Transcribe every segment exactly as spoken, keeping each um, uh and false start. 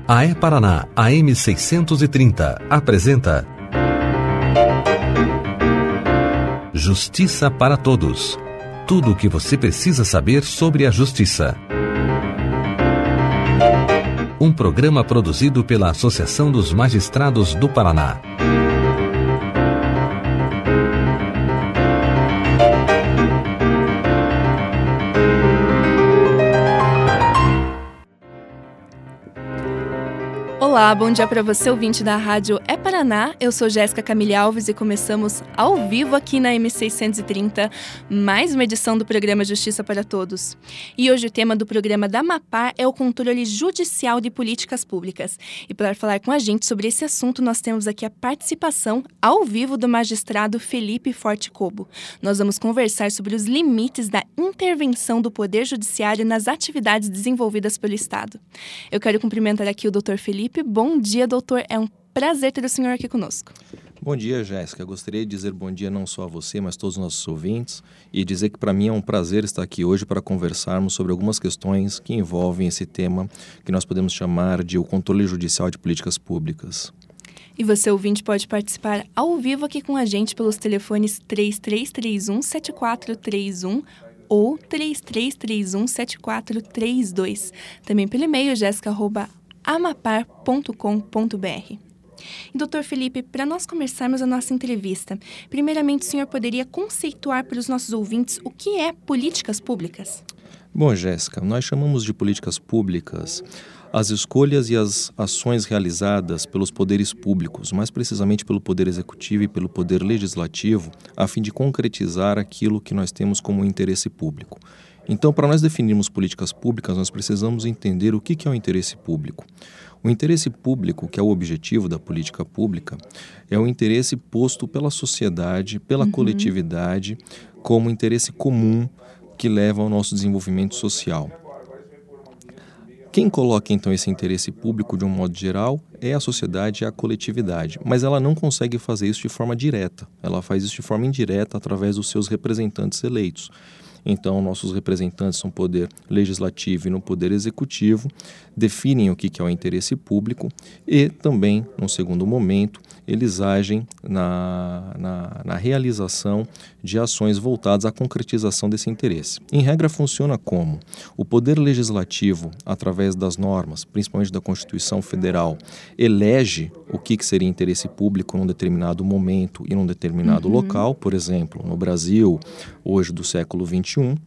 A E-Paraná, A M seiscentos e trinta, apresenta Justiça para Todos. Tudo o que você precisa saber sobre a justiça. Um programa produzido pela Associação dos Magistrados do Paraná. Olá, bom dia para você, ouvinte da Rádio E-Paraná. Eu sou Jéssica Camille Alves e começamos ao vivo aqui na M seiscentos e trinta, mais uma edição do programa Justiça para Todos. E hoje o tema do programa da Amapar é o controle judicial de políticas públicas. E para falar com a gente sobre esse assunto, nós temos aqui a participação ao vivo do magistrado Felipe Forte Cobo. Nós vamos conversar sobre os limites da intervenção do Poder Judiciário nas atividades desenvolvidas pelo Estado. Eu quero cumprimentar aqui o doutor Felipe. Bom dia, doutor. É um prazer ter o senhor aqui conosco. Bom dia, Jéssica. Gostaria de dizer bom dia não só a você, mas a todos os nossos ouvintes e dizer que para mim é um prazer estar aqui hoje para conversarmos sobre algumas questões que envolvem esse tema que nós podemos chamar de o controle judicial de políticas públicas. E você, ouvinte, pode participar ao vivo aqui com a gente pelos telefones três três três um, sete quatro três um ou três três três um, sete quatro três dois. Também pelo e-mail jéssica arroba amapar ponto com ponto b r. E, doutor Felipe, para nós começarmos a nossa entrevista, primeiramente o senhor poderia conceituar para os nossos ouvintes o que é políticas públicas? Bom, Jéssica, nós chamamos de políticas públicas as escolhas e as ações realizadas pelos poderes públicos, mais precisamente pelo Poder Executivo e pelo Poder Legislativo, a fim de concretizar aquilo que nós temos como interesse público. Então, para nós definirmos políticas públicas, nós precisamos entender o que é o interesse público. O interesse público, que é o objetivo da política pública, é o interesse posto pela sociedade, pela uhum. coletividade, como interesse comum que leva ao nosso desenvolvimento social. Quem coloca, então, esse interesse público de um modo geral é a sociedade e a coletividade, mas ela não consegue fazer isso de forma direta, ela faz isso de forma indireta através dos seus representantes eleitos. Então, nossos representantes no Poder Legislativo e no Poder Executivo definem o que é o interesse público e também, num segundo momento, eles agem na, na, na realização de ações voltadas à concretização desse interesse. Em regra, funciona como o Poder Legislativo, através das normas, principalmente da Constituição Federal, elege o que, que seria interesse público num determinado momento e num determinado uhum. local, por exemplo, no Brasil, hoje do século vinte e um,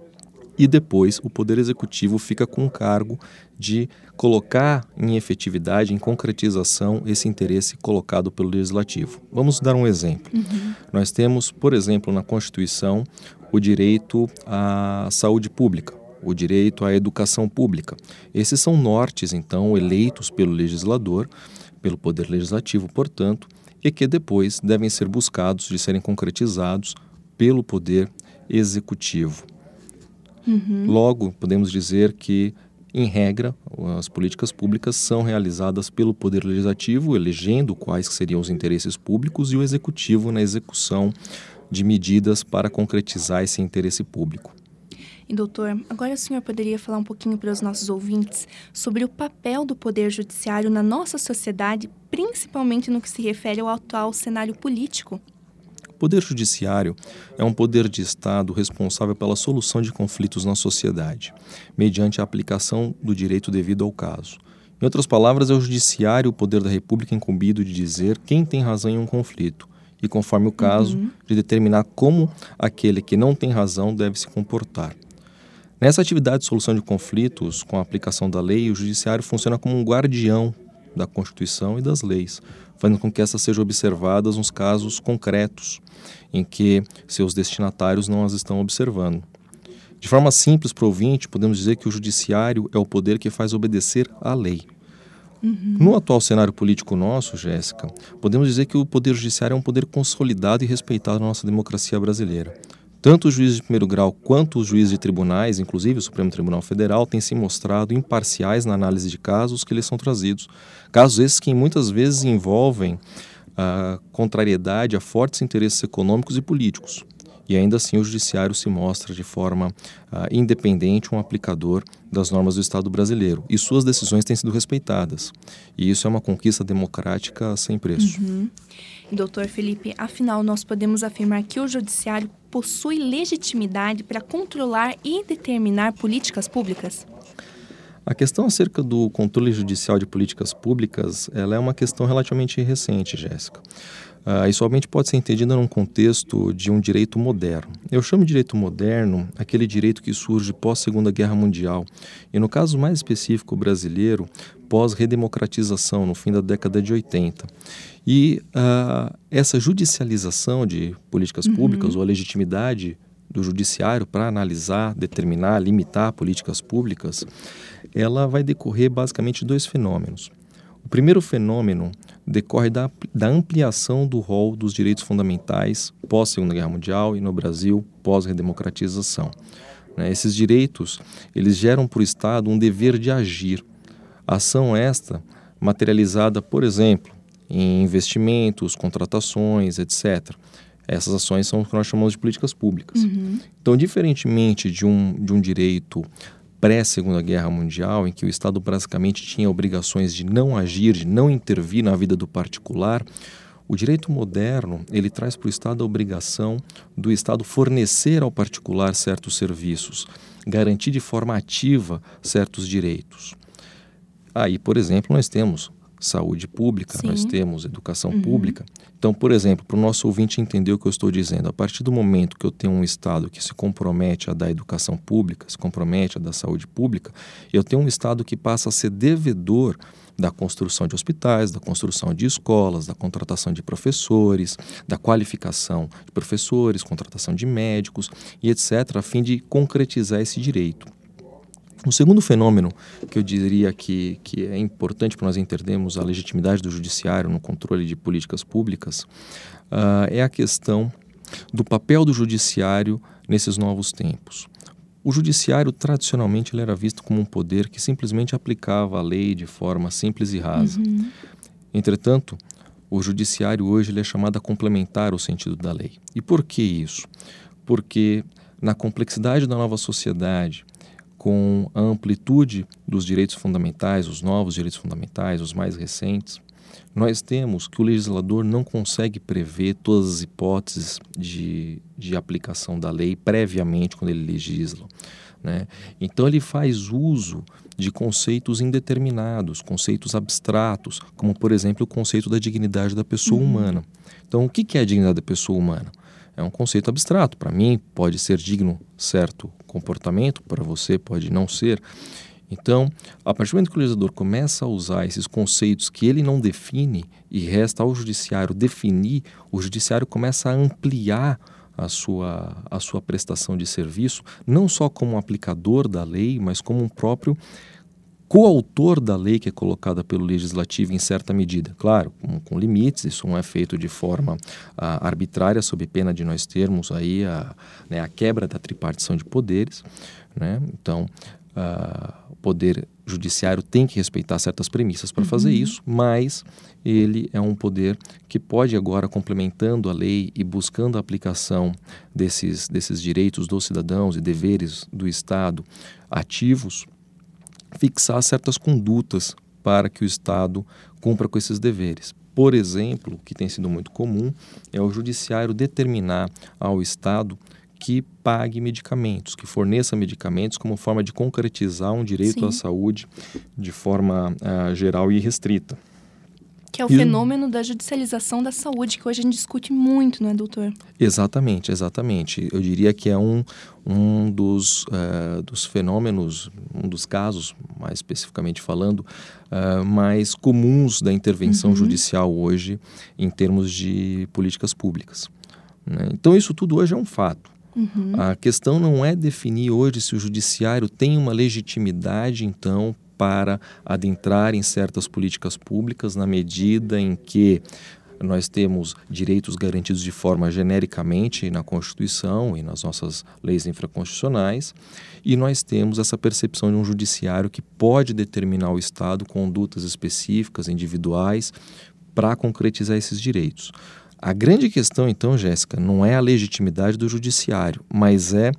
e depois o Poder Executivo fica com o cargo de colocar em efetividade, em concretização, esse interesse colocado pelo Legislativo. Vamos dar um exemplo. Uhum. Nós temos, por exemplo, na Constituição, o direito à saúde pública, o direito à educação pública. Esses são nortes, então, eleitos pelo legislador, pelo Poder Legislativo, portanto, e que depois devem ser buscados de serem concretizados pelo Poder Executivo. Uhum. Logo, podemos dizer que, em regra, as políticas públicas são realizadas pelo Poder Legislativo, elegendo quais seriam os interesses públicos, e o Executivo na execução de medidas para concretizar esse interesse público. E, doutor, agora o senhor poderia falar um pouquinho para os nossos ouvintes sobre o papel do Poder Judiciário na nossa sociedade, principalmente no que se refere ao atual cenário político? O Poder Judiciário é um poder de Estado responsável pela solução de conflitos na sociedade, mediante a aplicação do direito devido ao caso. Em outras palavras, é o Judiciário o poder da República incumbido de dizer quem tem razão em um conflito e, conforme o caso, uhum. de determinar como aquele que não tem razão deve se comportar. Nessa atividade de solução de conflitos, com a aplicação da lei, o Judiciário funciona como um guardião da Constituição e das leis, fazendo com que essas sejam observadas nos casos concretos em que seus destinatários não as estão observando. De forma simples para o ouvinte, podemos dizer que o Judiciário é o poder que faz obedecer à lei. Uhum. No atual cenário político nosso, Jéssica, podemos dizer que o Poder Judiciário é um poder consolidado e respeitado na nossa democracia brasileira. Tanto os juízes de primeiro grau quanto os juízes de tribunais, inclusive o Supremo Tribunal Federal, têm se mostrado imparciais na análise de casos que lhes são trazidos. Casos esses que muitas vezes envolvem a contrariedade a fortes interesses econômicos e políticos. e ainda assim o judiciário se mostra de forma ah, independente um aplicador das normas do Estado brasileiro. E suas decisões têm sido respeitadas. E isso é uma conquista democrática sem preço. Uhum. Doutor Felipe, afinal, nós podemos afirmar que o judiciário possui legitimidade para controlar e determinar políticas públicas? A questão acerca do controle judicial de políticas públicas, ela é uma questão relativamente recente, Jéssica. Uh, e somente pode ser entendida num contexto de um direito moderno. Eu chamo de direito moderno aquele direito que surge pós-Segunda Guerra Mundial e, no caso mais específico brasileiro, pós-redemocratização, no fim da década de oitenta. E uh, essa judicialização de políticas uhum. públicas, ou a legitimidade do judiciário para analisar, determinar, limitar políticas públicas, ela vai decorrer basicamente de dois fenômenos. O primeiro fenômeno decorre da, da ampliação do rol dos direitos fundamentais pós-Segunda Guerra Mundial e no Brasil pós-redemocratização. Né, esses direitos, eles geram para o Estado um dever de agir. Ação esta materializada, por exemplo, em investimentos, contratações, etcétera. Essas ações são o que nós chamamos de políticas públicas. Uhum. Então, diferentemente de um, de um direito pré-Segunda Guerra Mundial, em que o Estado basicamente tinha obrigações de não agir, de não intervir na vida do particular, o direito moderno, ele traz para o Estado a obrigação do Estado fornecer ao particular certos serviços, garantir de forma ativa certos direitos. Aí, por exemplo, nós temos saúde pública, Sim. nós temos educação uhum. pública. Então, por exemplo, para o nosso ouvinte entender o que eu estou dizendo, a partir do momento que eu tenho um Estado que se compromete a dar educação pública, se compromete a dar saúde pública, eu tenho um Estado que passa a ser devedor da construção de hospitais, da construção de escolas, da contratação de professores, da qualificação de professores, contratação de médicos e etcétera, a fim de concretizar esse direito. O segundo fenômeno que eu diria que, que é importante para nós entendermos a legitimidade do judiciário no controle de políticas públicas uh, é a questão do papel do judiciário nesses novos tempos. O judiciário, tradicionalmente, ele era visto como um poder que simplesmente aplicava a lei de forma simples e rasa. Uhum. Entretanto, o judiciário hoje ele é chamado a complementar o sentido da lei. E por que isso? Porque na complexidade da nova sociedade, com a amplitude dos direitos fundamentais, os novos direitos fundamentais, os mais recentes, nós temos que o legislador não consegue prever todas as hipóteses de, de aplicação da lei previamente quando ele legisla, né? Então ele faz uso de conceitos indeterminados, conceitos abstratos, como por exemplo o conceito da dignidade da pessoa uhum. humana. Então o que é a dignidade da pessoa humana? É um conceito abstrato. Para mim pode ser digno certo comportamento, para você pode não ser. Então, a partir do momento que o legislador começa a usar esses conceitos que ele não define e resta ao judiciário definir, o judiciário começa a ampliar a sua, a sua prestação de serviço, não só como um aplicador da lei, mas como um próprio coautor da lei que é colocada pelo legislativo em certa medida. Claro, com, com limites, isso não é feito de forma ah, arbitrária, sob pena de nós termos aí a, né, a quebra da tripartição de poderes, né? Então, ah, o poder judiciário tem que respeitar certas premissas para uhum. fazer isso, mas ele é um poder que pode agora, complementando a lei e buscando a aplicação desses, desses direitos dos cidadãos e deveres do Estado ativos, fixar certas condutas para que o Estado cumpra com esses deveres. Por exemplo, o que tem sido muito comum é o judiciário determinar ao Estado que pague medicamentos, que forneça medicamentos como forma de concretizar um direito Sim. à saúde de forma uh, geral e restrita. Que é o e... fenômeno da judicialização da saúde, que hoje a gente discute muito, não é, doutor? Exatamente, exatamente. Eu diria que é um, um dos, uh, dos fenômenos, um dos casos, mais especificamente falando, uh, mais comuns da intervenção uhum. judicial hoje em termos de políticas públicas, né? Então, isso tudo hoje é um fato. Uhum. A questão não é definir hoje se o judiciário tem uma legitimidade, então, para adentrar em certas políticas públicas na medida em que nós temos direitos garantidos de forma genericamente na Constituição e nas nossas leis infraconstitucionais, e nós temos essa percepção de um judiciário que pode determinar ao Estado condutas específicas, individuais, para concretizar esses direitos. A grande questão, então, Jéssica, não é a legitimidade do judiciário, mas é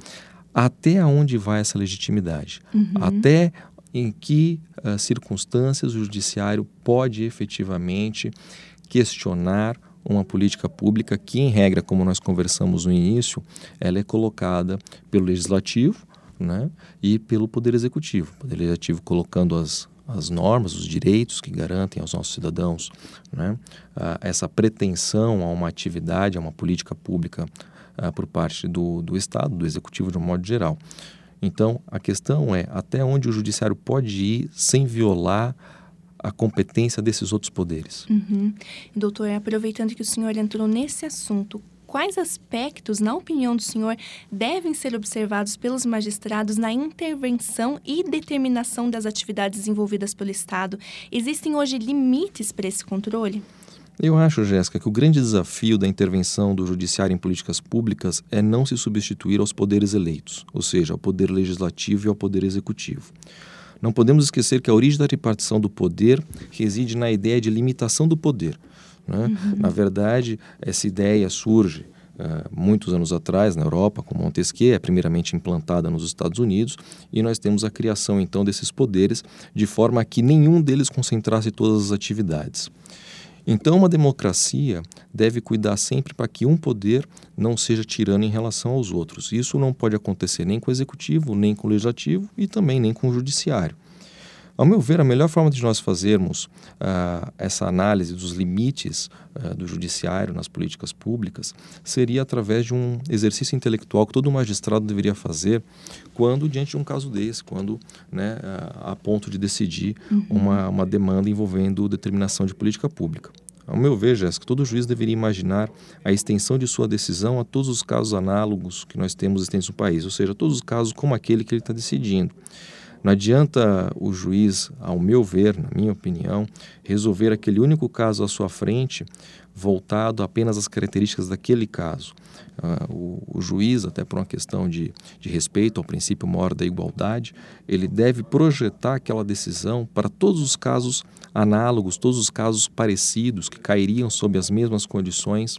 até onde vai essa legitimidade. Uhum. Até em que uh, circunstâncias o judiciário pode efetivamente questionar uma política pública que, em regra, como nós conversamos no início, ela é colocada pelo Legislativo, né, e pelo Poder Executivo. O Poder Legislativo colocando as, as normas, os direitos que garantem aos nossos cidadãos, né, uh, essa pretensão a uma atividade, a uma política pública uh, por parte do, do Estado, do Executivo de um modo geral. Então, a questão é até onde o judiciário pode ir sem violar a competência desses outros poderes. Uhum. Doutor, aproveitando que o senhor entrou nesse assunto, quais aspectos, na opinião do senhor, devem ser observados pelos magistrados na intervenção e determinação das atividades desenvolvidas pelo Estado? Existem hoje limites para esse controle? Eu acho, Jéssica, que o grande desafio da intervenção do judiciário em políticas públicas é não se substituir aos poderes eleitos, ou seja, ao poder legislativo e ao poder executivo. Não podemos esquecer que a origem da repartição do poder reside na ideia de limitação do poder, né? Uhum. Na verdade, essa ideia surge uh, muitos anos atrás na Europa, com Montesquieu, é primeiramente implantada nos Estados Unidos, e nós temos a criação, então, desses poderes de forma a que nenhum deles concentrasse todas as atividades. Então, uma democracia deve cuidar sempre para que um poder não seja tirano em relação aos outros. Isso não pode acontecer nem com o executivo, nem com o legislativo e também nem com o judiciário. Ao meu ver, a melhor forma de nós fazermos uh, essa análise dos limites uh, do judiciário nas políticas públicas seria através de um exercício intelectual que todo magistrado deveria fazer quando diante de um caso desse, quando, né, uh, a ponto de decidir uhum. uma, uma demanda envolvendo determinação de política pública. Ao meu ver, Jéssica, todo juiz deveria imaginar a extensão de sua decisão a todos os casos análogos que nós temos existentes no país, ou seja, todos os casos como aquele que ele está decidindo. Não adianta o juiz, ao meu ver, na minha opinião, resolver aquele único caso à sua frente voltado apenas às características daquele caso. Uh, o, o juiz, até por uma questão de, de respeito ao princípio maior da igualdade, ele deve projetar aquela decisão para todos os casos análogos, todos os casos parecidos que cairiam sob as mesmas condições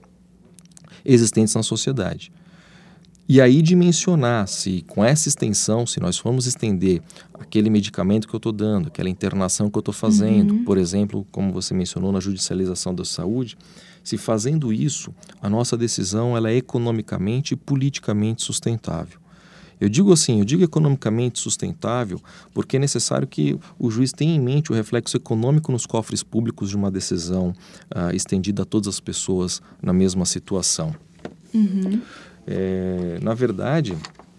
existentes na sociedade. E aí dimensionar se com essa extensão, se nós formos estender aquele medicamento que eu estou dando, aquela internação que eu estou fazendo, uhum. por exemplo, como você mencionou na judicialização da saúde, se fazendo isso, a nossa decisão ela é economicamente e politicamente sustentável. Eu digo assim, eu digo economicamente sustentável porque é necessário que o juiz tenha em mente o reflexo econômico nos cofres públicos de uma decisão uh, estendida a todas as pessoas na mesma situação. Uhum. É, na verdade,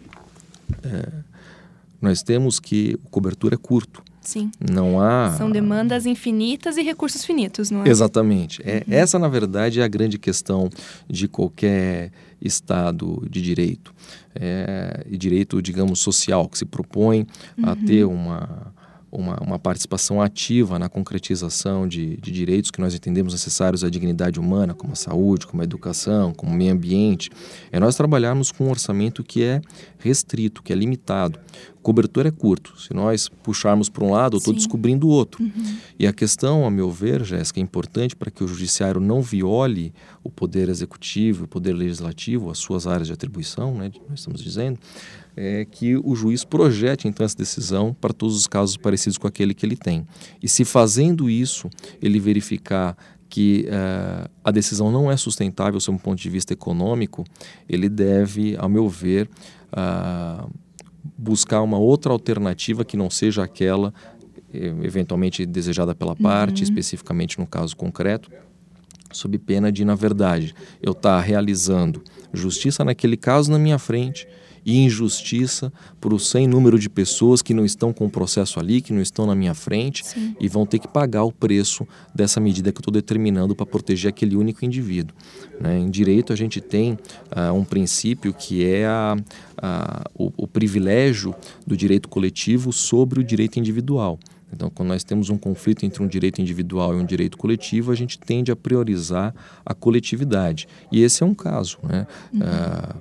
é, nós temos que o cobertura é curto. Sim. Não há... São demandas infinitas e recursos finitos, não é? Exatamente. É, uhum. Essa, na verdade, é a grande questão de qualquer Estado de direito. É, e direito, digamos, social, que se propõe uhum. a ter uma... Uma, uma participação ativa na concretização de, de direitos que nós entendemos necessários à dignidade humana, como a saúde, como a educação, como o meio ambiente, é nós trabalharmos com um orçamento que é restrito, que é limitado. O cobertor é curto. Se nós puxarmos para um lado, eu estou descobrindo o outro. Uhum. E a questão, a meu ver, Jéssica, é importante para que o judiciário não viole o poder executivo, o poder legislativo, as suas áreas de atribuição, né, nós estamos dizendo, é que o juiz projete, então, essa decisão para todos os casos parecidos com aquele que ele tem. E se fazendo isso, ele verificar que uh, a decisão não é sustentável sob um ponto de vista econômico, ele deve, ao meu ver, uh, buscar uma outra alternativa que não seja aquela eventualmente desejada pela parte, uhum. especificamente no caso concreto, sob pena de, na verdade, eu estar realizando justiça naquele caso na minha frente e injustiça para o sem número de pessoas que não estão com o processo ali, que não estão na minha frente. Sim. E vão ter que pagar o preço dessa medida que eu estou determinando para proteger aquele único indivíduo. Né? Em direito a gente tem uh, um princípio que é a, a, o, o privilégio do direito coletivo sobre o direito individual. Então, quando nós temos um conflito entre um direito individual e um direito coletivo, a gente tende a priorizar a coletividade. E esse é um caso, né? Uhum. Uh,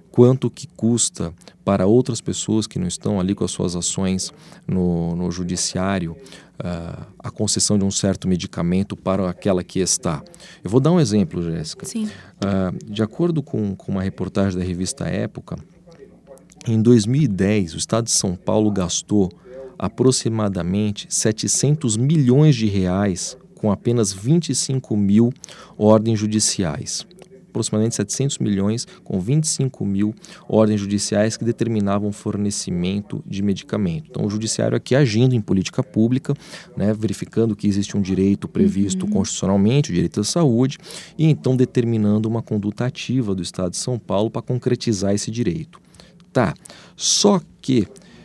quanto que custa para outras pessoas que não estão ali com as suas ações no, no judiciário uh, a concessão de um certo medicamento para aquela que está. Eu vou dar um exemplo, Jéssica. Sim. Uh, de acordo com, com uma reportagem da revista Época, em dois mil e dez, o Estado de São Paulo gastou aproximadamente setecentos milhões de reais com apenas vinte e cinco mil ordens judiciais. Aproximadamente setecentos milhões com vinte e cinco mil ordens judiciais que determinavam o fornecimento de medicamento. Então, o judiciário aqui agindo em política pública, né, verificando que existe um direito previsto uhum. constitucionalmente, o direito à saúde, e então determinando uma conduta ativa do Estado de São Paulo para concretizar esse direito. Tá, só que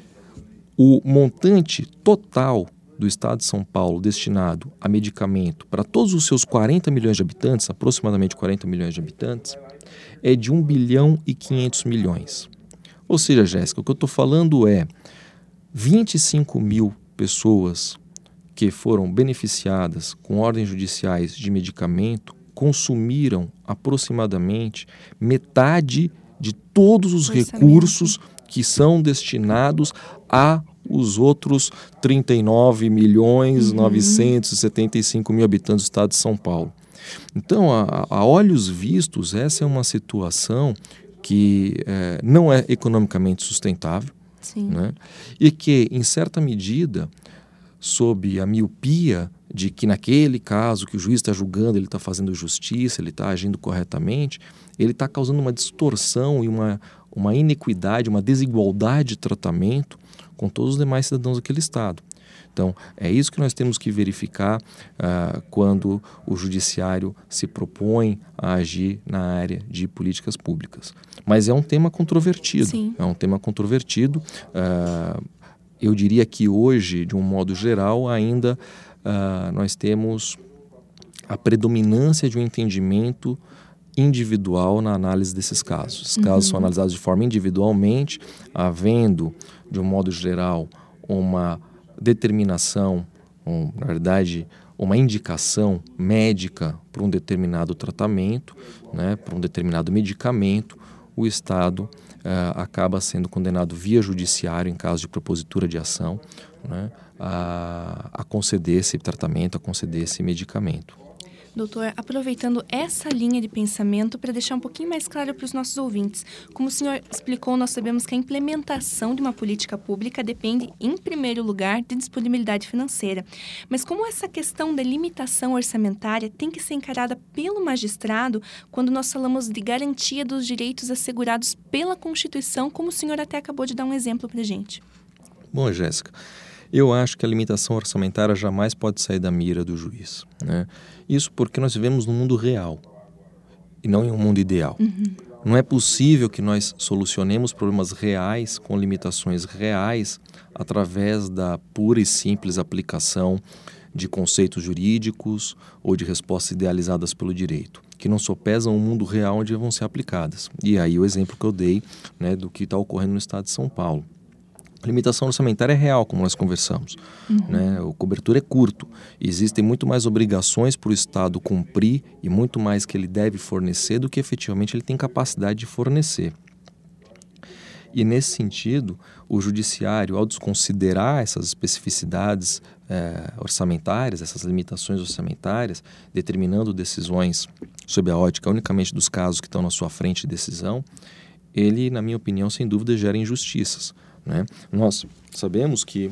o montante total do Estado de São Paulo destinado a medicamento para todos os seus quarenta milhões de habitantes, aproximadamente quarenta milhões de habitantes, é de um bilhão e quinhentos milhões. Ou seja, Jéssica, o que eu estou falando é vinte e cinco mil pessoas que foram beneficiadas com ordens judiciais de medicamento consumiram aproximadamente metade de todos os recursos que são destinados a os outros trinta e nove milhões novecentos e setenta e cinco mil habitantes do estado de São Paulo. Então, a, a olhos vistos, essa é uma situação que é, não é economicamente sustentável, né? E que, em certa medida, sob a miopia de que naquele caso que o juiz está julgando, ele está fazendo justiça, ele está agindo corretamente, ele está causando uma distorção e uma, uma inequidade, uma desigualdade de tratamento com todos os demais cidadãos daquele estado. Então, é isso que nós temos que verificar uh, quando o judiciário se propõe a agir na área de políticas públicas. Mas é um tema controvertido. Sim. É um tema controvertido. Uh, eu diria que hoje, de um modo geral, ainda uh, nós temos a predominância de um entendimento individual na análise desses casos. Os casos uhum. são analisados de forma individualmente, havendo, de um modo geral, uma determinação, um, na verdade, uma indicação médica para um determinado tratamento, né, para um determinado medicamento, o Estado uh, acaba sendo condenado via judiciário, em caso de propositura de ação, né, a, a conceder esse tratamento, a conceder esse medicamento. Doutor, aproveitando essa linha de pensamento para deixar um pouquinho mais claro para os nossos ouvintes, como o senhor explicou, nós sabemos que a implementação de uma política pública depende, em primeiro lugar, de disponibilidade financeira. Mas como essa questão da limitação orçamentária tem que ser encarada pelo magistrado quando nós falamos de garantia dos direitos assegurados pela Constituição, como o senhor até acabou de dar um exemplo para a gente? Bom, Jéssica, eu acho que a limitação orçamentária jamais pode sair da mira do juiz, né? Isso porque nós vivemos num mundo real e não em um mundo ideal. Uhum. Não é possível que nós solucionemos problemas reais com limitações reais através da pura e simples aplicação de conceitos jurídicos ou de respostas idealizadas pelo direito, que não sopesam o mundo real onde vão ser aplicadas. E aí o exemplo que eu dei, né, do que está ocorrendo no estado de São Paulo. A limitação orçamentária é real, como nós conversamos. Uhum. Né? O cobertura é curto. Existem muito mais obrigações para o Estado cumprir e muito mais que ele deve fornecer do que efetivamente ele tem capacidade de fornecer. E nesse sentido, o judiciário, ao desconsiderar essas especificidades é, orçamentárias, essas limitações orçamentárias, determinando decisões sob a ótica unicamente dos casos que estão na sua frente de decisão, ele, na minha opinião, sem dúvida, gera injustiças. Né? Nós sabemos que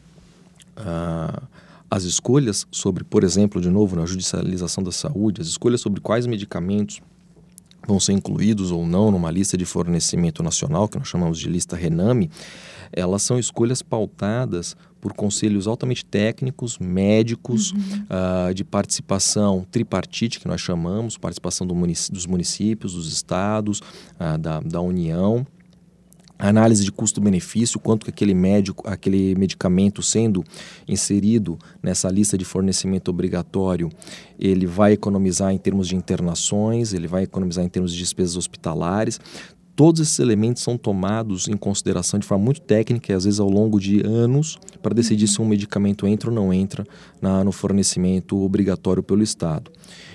ah, as escolhas sobre, por exemplo, de novo, na judicialização da saúde, as escolhas sobre quais medicamentos vão ser incluídos ou não numa lista de fornecimento nacional, que nós chamamos de lista RENAME, elas são escolhas pautadas por conselhos altamente técnicos, médicos, uhum. uh, de participação tripartite, que nós chamamos, participação do munic- dos municípios, dos estados, uh, da, da União, análise de custo-benefício, quanto que aquele, médico, aquele medicamento sendo inserido nessa lista de fornecimento obrigatório, ele vai economizar em termos de internações, ele vai economizar em termos de despesas hospitalares. Todos esses elementos são tomados em consideração de forma muito técnica e às vezes ao longo de anos para decidir se um medicamento entra ou não entra na, no fornecimento obrigatório pelo Estado.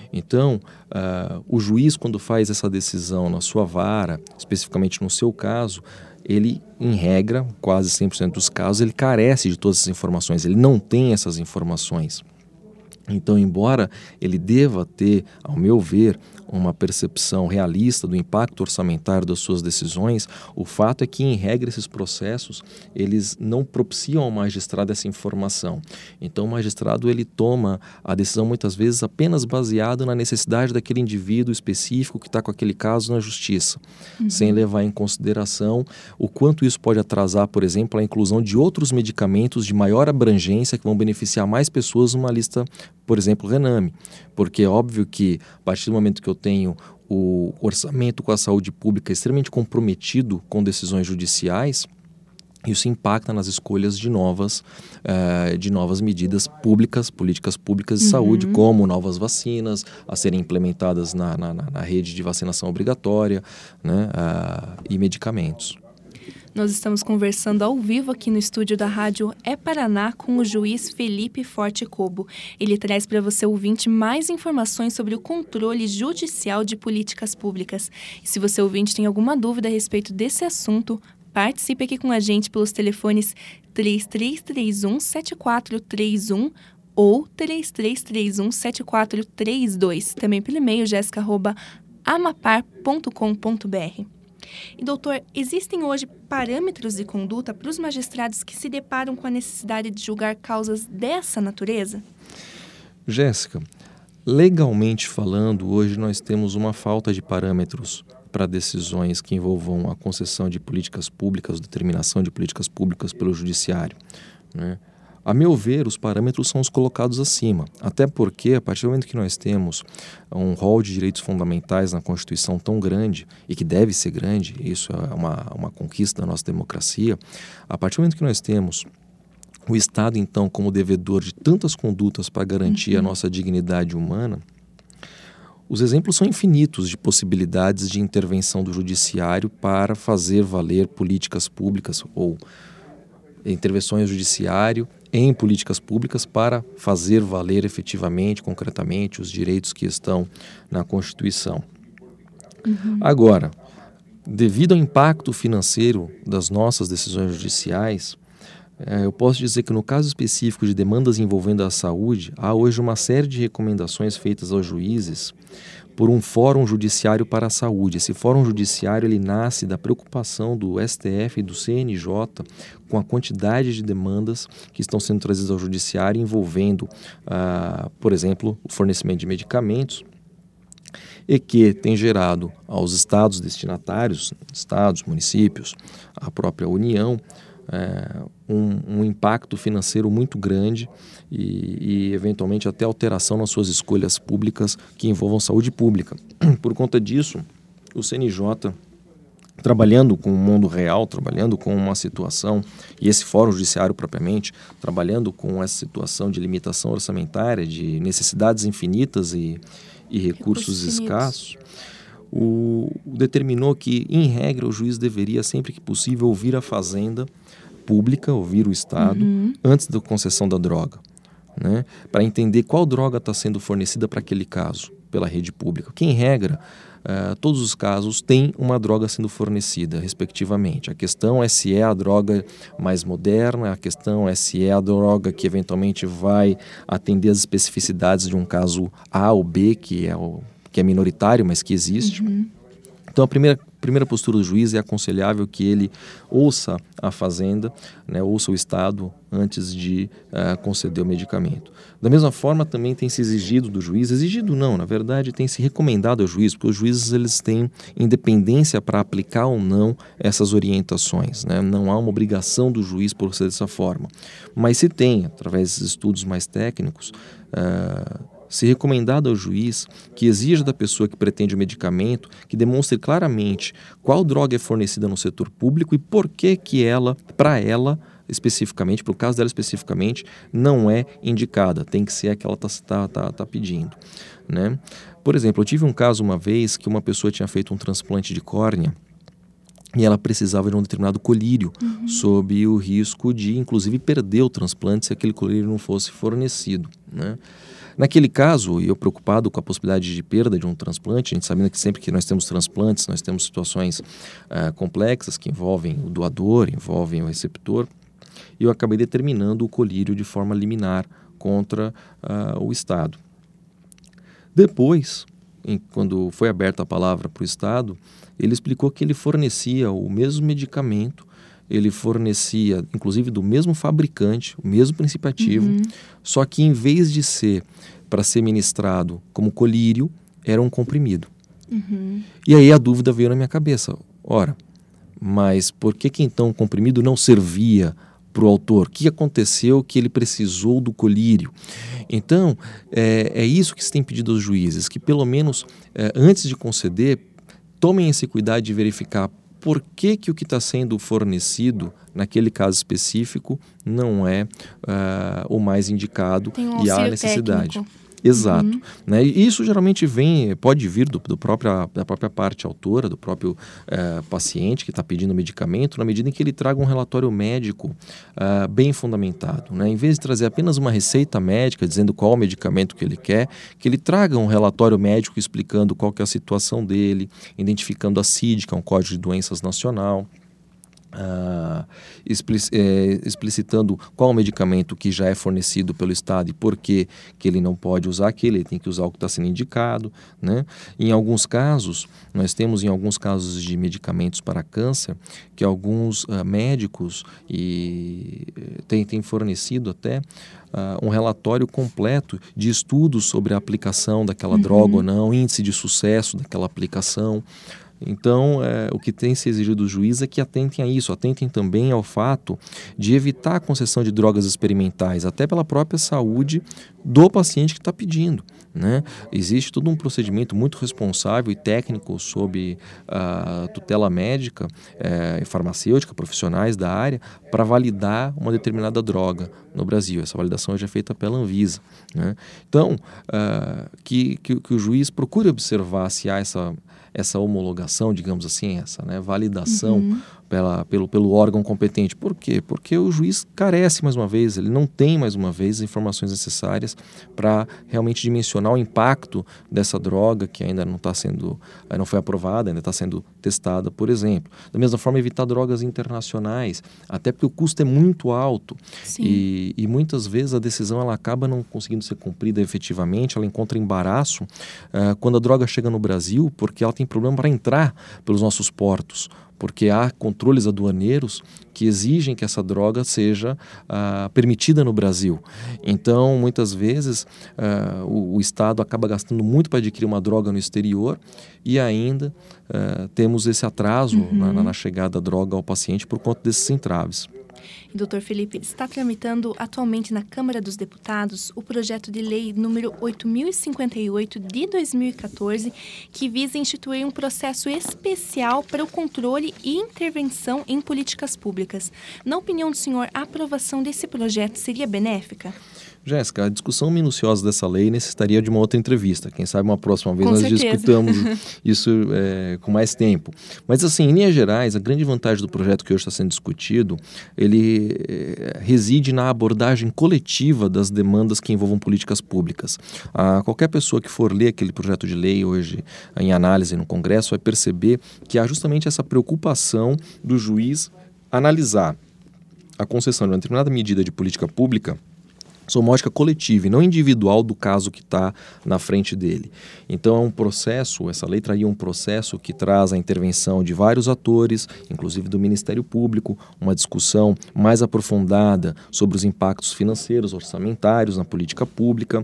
Então, uh, o juiz, quando faz essa decisão na sua vara, especificamente no seu caso, ele, em regra, quase cem por cento dos casos, ele carece de todas essas informações, ele não tem essas informações. Então, embora ele deva ter, ao meu ver, uma percepção realista do impacto orçamentário das suas decisões, o fato é que, em regra, esses processos, eles não propiciam ao magistrado essa informação. Então, o magistrado, ele toma a decisão, muitas vezes, apenas baseado na necessidade daquele indivíduo específico que está com aquele caso na justiça, uhum. sem levar em consideração o quanto isso pode atrasar, por exemplo, a inclusão de outros medicamentos de maior abrangência que vão beneficiar mais pessoas numa lista, por exemplo, Rename. Porque é óbvio que, a partir do momento que eu tenho o orçamento com a saúde pública extremamente comprometido com decisões judiciais, isso impacta nas escolhas de novas, uh, de novas medidas públicas, políticas públicas de uhum. saúde, como novas vacinas a serem implementadas na, na, na rede de vacinação obrigatória, né, uh, e medicamentos. Nós estamos conversando ao vivo aqui no estúdio da Rádio É Paraná com o juiz Felipe Forte Cobo. Ele traz para você, ouvinte, mais informações sobre o controle judicial de políticas públicas. E se você, ouvinte, tem alguma dúvida a respeito desse assunto, participe aqui com a gente pelos telefones três três três um, sete quatro três um ou três três três um, sete quatro três dois. Também pelo e-mail jéssica arroba amapar ponto com ponto b r. E, doutor, existem hoje parâmetros de conduta para os magistrados que se deparam com a necessidade de julgar causas dessa natureza? Jéssica, legalmente falando, hoje nós temos uma falta de parâmetros para decisões que envolvam a concessão de políticas públicas, determinação de políticas públicas pelo judiciário, né? A meu ver, os parâmetros são os colocados acima, até porque, a partir do momento que nós temos um rol de direitos fundamentais na Constituição tão grande, e que deve ser grande, isso é uma, uma conquista da nossa democracia, a partir do momento que nós temos o Estado, então, como devedor de tantas condutas para garantir uhum. a nossa dignidade humana, os exemplos são infinitos de possibilidades de intervenção do judiciário para fazer valer políticas públicas ou intervenções do judiciário em políticas públicas para fazer valer efetivamente, concretamente, os direitos que estão na Constituição. Uhum. Agora, devido ao impacto financeiro das nossas decisões judiciais, eh, eu posso dizer que no caso específico de demandas envolvendo a saúde, há hoje uma série de recomendações feitas aos juízes por um Fórum Judiciário para a Saúde. Esse Fórum Judiciário ele nasce da preocupação do S T F e do C N J com a quantidade de demandas que estão sendo trazidas ao Judiciário envolvendo, ah, por exemplo, o fornecimento de medicamentos, e que tem gerado aos estados destinatários, estados, municípios, a própria União, é, um, um impacto financeiro muito grande e, e, eventualmente, até alteração nas suas escolhas públicas que envolvam saúde pública. Por conta disso, o C N J, trabalhando com o mundo real, trabalhando com uma situação, e esse Fórum Judiciário propriamente, trabalhando com essa situação de limitação orçamentária, de necessidades infinitas e, e recursos, recursos escassos, o, determinou que, em regra, o juiz deveria, sempre que possível, ouvir a Fazenda Pública, ouvir o Estado, uhum. antes da concessão da droga, né? Para entender qual droga está sendo fornecida para aquele caso, pela rede pública. Que, em regra, uh, todos os casos têm uma droga sendo fornecida, respectivamente. A questão é se é a droga mais moderna, a questão é se é a droga que, eventualmente, vai atender as especificidades de um caso A ou B, que é, o, que é minoritário, mas que existe. Uhum. Então, a primeira, primeira postura do juiz é aconselhável que ele ouça a Fazenda, né, ouça o Estado antes de uh, conceder o medicamento. Da mesma forma, também tem se exigido do juiz, exigido não, na verdade, tem se recomendado ao juiz, porque os juízes eles têm independência para aplicar ou não essas orientações, né? Não há uma obrigação do juiz por ser dessa forma. Mas se tem, através desses estudos mais técnicos, uh, se recomendado ao juiz que exija da pessoa que pretende o medicamento que demonstre claramente qual droga é fornecida no setor público e por que que ela, para ela, especificamente, para o caso dela especificamente, não é indicada. Tem que ser a que ela está tá, tá, tá pedindo, né? Por exemplo, eu tive um caso uma vez que uma pessoa tinha feito um transplante de córnea e ela precisava de um determinado colírio, uhum. sob o risco de, inclusive, perder o transplante se aquele colírio não fosse fornecido, né? Naquele caso, eu preocupado com a possibilidade de perda de um transplante, a gente sabendo que sempre que nós temos transplantes, nós temos situações uh, complexas que envolvem o doador, envolvem o receptor, e eu acabei determinando o colírio de forma liminar contra uh, o Estado. Depois, em, quando foi aberta a palavra para o Estado, ele explicou que ele fornecia o mesmo medicamento, ele fornecia, inclusive, do mesmo fabricante, o mesmo princípio ativo, uhum. só que em vez de ser para ser ministrado como colírio, era um comprimido. Uhum. E aí a dúvida veio na minha cabeça. Ora, mas por que que então o comprimido não servia para o autor? O que aconteceu que ele precisou do colírio? Então, é, é isso que se tem pedido aos juízes, que pelo menos, é, antes de conceder, tomem esse cuidado de verificar por que que o que está sendo fornecido naquele caso específico não é uh, o mais indicado um e há necessidade. Técnico. Exato. Uhum. Né? E isso geralmente vem, pode vir do, do própria, da própria parte autora, do próprio uh, paciente que está pedindo o medicamento, na medida em que ele traga um relatório médico uh, bem fundamentado. Né? Em vez de trazer apenas uma receita médica dizendo qual o medicamento que ele quer, que ele traga um relatório médico explicando qual que é a situação dele, identificando a C I D, que é um Código de Doenças Nacional, Uh, explic- é, explicitando qual o medicamento que já é fornecido pelo Estado e por que que ele não pode usar aquele, ele tem que usar o que está sendo indicado, né? Em alguns casos, nós temos em alguns casos de medicamentos para câncer, que alguns uh, médicos e, têm, têm fornecido até Uh, um relatório completo de estudos sobre a aplicação daquela uhum. droga ou não, índice de sucesso daquela aplicação. Então, é, o que tem se exigido dos juízes é que atentem a isso, atentem também ao fato de evitar a concessão de drogas experimentais, até pela própria saúde do paciente que está pedindo. Né? Existe todo um procedimento muito responsável e técnico sob a tutela médica e é, farmacêutica, profissionais da área, para validar uma determinada droga no Brasil. Essa validação já é feita pela Anvisa. Né? Então, uh, que, que, que o juiz procure observar se há essa, essa homologação, digamos assim, essa né, validação uhum. pela, pelo, pelo órgão competente. Por quê? Porque o juiz carece, mais uma vez, ele não tem, mais uma vez, as informações necessárias para realmente dimensionar o impacto dessa droga que ainda não está sendo, não foi aprovada, ainda está sendo testada, por exemplo. Da mesma forma, evitar drogas internacionais, até porque o custo é muito alto e, e muitas vezes a decisão ela acaba não conseguindo ser cumprida efetivamente, ela encontra embaraço uh, quando a droga chega no Brasil, porque ela tem problema para entrar pelos nossos portos, porque há controles aduaneiros que exigem que essa droga seja uh, permitida no Brasil. Então, muitas vezes, uh, o, o Estado acaba gastando muito para adquirir uma droga no exterior e ainda uh, temos esse atraso uhum. na, na chegada da droga ao paciente por conta desses entraves. doutor Felipe, está tramitando atualmente na Câmara dos Deputados o projeto de lei número oito mil e cinquenta e oito de dois mil e quatorze, que visa instituir um processo especial para o controle e intervenção em políticas públicas. Na opinião do senhor, a aprovação desse projeto seria benéfica? Jéssica, a discussão minuciosa dessa lei necessitaria de uma outra entrevista. Quem sabe uma próxima vez com nós certeza. discutamos isso é, com mais tempo. Mas assim, em linhas gerais, a grande vantagem do projeto que hoje está sendo discutido, ele é, reside na abordagem coletiva das demandas que envolvam políticas públicas. Ah, qualquer pessoa que for ler aquele projeto de lei hoje em análise no Congresso vai perceber que há justamente essa preocupação do juiz analisar a concessão de uma determinada medida de política pública sob uma ótica coletiva e não individual do caso que está na frente dele. Então é um processo, essa lei traria um processo que traz a intervenção de vários atores, inclusive do Ministério Público, uma discussão mais aprofundada sobre os impactos financeiros, orçamentários na política pública,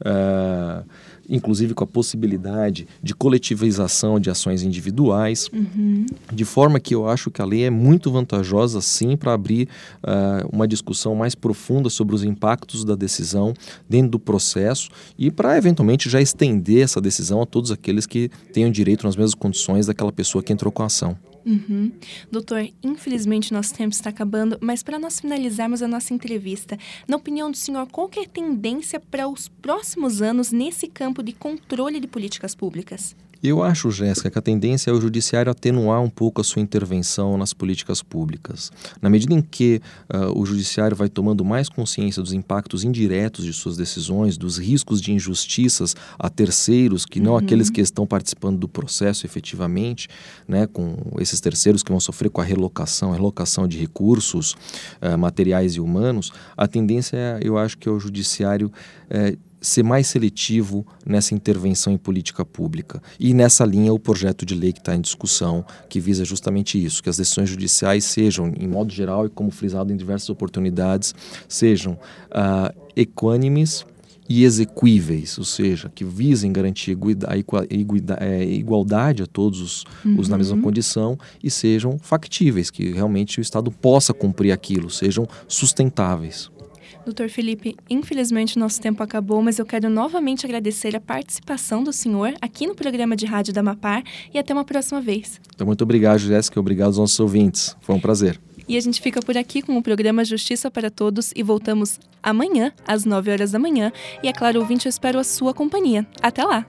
uh, inclusive com a possibilidade de coletivização de ações individuais, uhum. de forma que eu acho que a lei é muito vantajosa, sim, para abrir uh, uma discussão mais profunda sobre os impactos da decisão dentro do processo e para, eventualmente, já estender essa decisão a todos aqueles que tenham direito nas mesmas condições daquela pessoa que entrou com a ação. Uhum. Doutor, infelizmente nosso tempo está acabando, mas para nós finalizarmos a nossa entrevista, na opinião do senhor, qual que é a tendência para os próximos anos nesse campo de controle de políticas públicas? Eu acho, Jéssica, que a tendência é o judiciário atenuar um pouco a sua intervenção nas políticas públicas. Na medida em que uh, o judiciário vai tomando mais consciência dos impactos indiretos de suas decisões, dos riscos de injustiças a terceiros, que não uhum. aqueles que estão participando do processo efetivamente, né, com esses terceiros que vão sofrer com a relocação, a relocação de recursos uh, materiais e humanos, a tendência, é, eu acho que é o judiciário uh, ser mais seletivo nessa intervenção em política pública. E nessa linha o projeto de lei que está em discussão, que visa justamente isso, que as decisões judiciais sejam, em modo geral e como frisado em diversas oportunidades, sejam uh, equânimes e exequíveis, ou seja, que visem garantir a igualdade a todos os, uhum. os na mesma condição e sejam factíveis, que realmente o Estado possa cumprir aquilo, sejam sustentáveis. doutor Felipe, infelizmente o nosso tempo acabou, mas eu quero novamente agradecer a participação do senhor aqui no programa de rádio da Amapar e até uma próxima vez. Então, muito obrigado, Jéssica, obrigado aos nossos ouvintes. Foi um prazer. E a gente fica por aqui com o programa Justiça para Todos e voltamos amanhã, às nove horas da manhã. E é claro, ouvinte, eu espero a sua companhia. Até lá!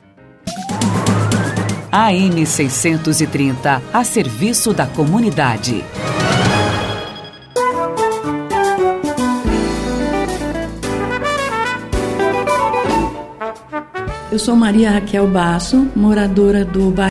A M seiscentos e trinta, a serviço da comunidade. Eu sou Maria Raquel Basso, moradora do bairro